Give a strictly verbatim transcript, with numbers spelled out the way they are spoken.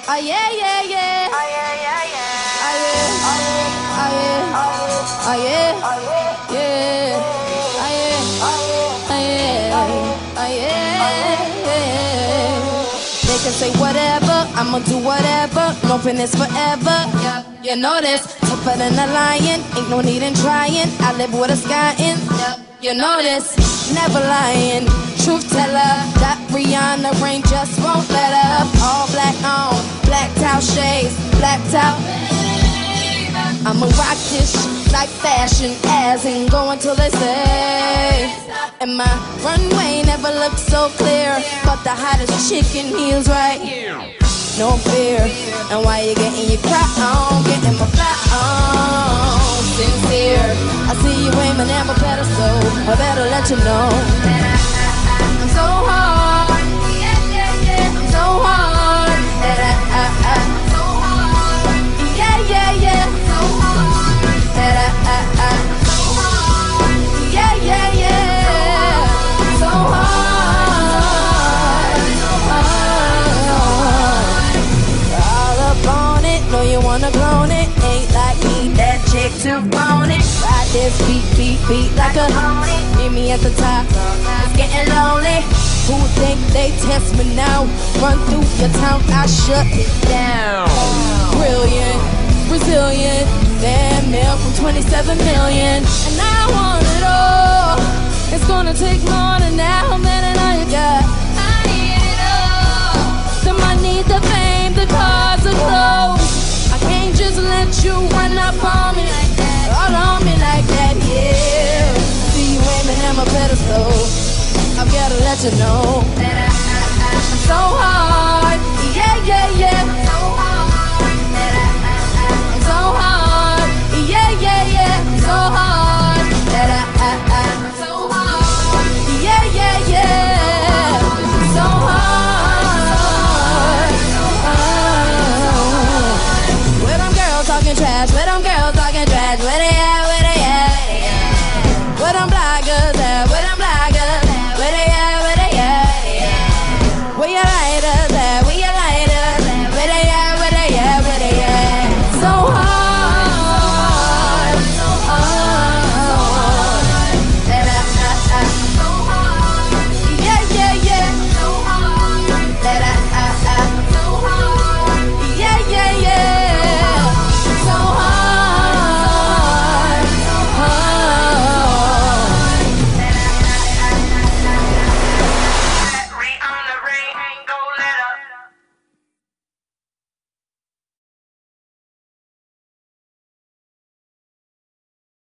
Oh yeah, yeah, yeah. Oh yeah, yeah, yeah. Oh yeah. Oh yeah. Oh yeah. Oh yeah. Yeah. Oh yeah. Oh yeah. Oh yeah. Yeah. They can say whatever, I'ma do whatever. No finish forever. Yeah. You know this. Tougher than a lion. Ain't no need in trying. I live with a sky in. Yeah. You know this. Never lying. Truth teller. That Rihanna rain just won't let up. All black on. Blacked out shades, blacked out. I'ma rock this shit like fashion, as in go until they say. And my runway never looked so clear, but the hottest chicken heels right here. No fear, and why you getting your crap on, getting my flat on. Sincere, I see you aiming at my pedestal. I better let you know that I, I, I'm so hard. I'm so hard that I, I, I so hard. Yeah, yeah, yeah. So hard that I, I, I so hard. Yeah, yeah, yeah. So hard. So hard. All up on it. Know you wanna clone it. Ain't like me, that chick too on it. Ride this beat, beat, beat like a pony. Meet me at the top. It's getting lonely. Who think they test me now? Run through your town, I shut it down. Brilliant, Brazilian, damn mail from twenty-seven million. And I want it all. It's gonna take more than that, man, and all you got. I need it all. The money, the fame, the cars, the clothes. I can't just let you run up on me like that, all on me like that, yeah. See you aiming at my pedestal. I've gotta let you know that I, I, I, I'm so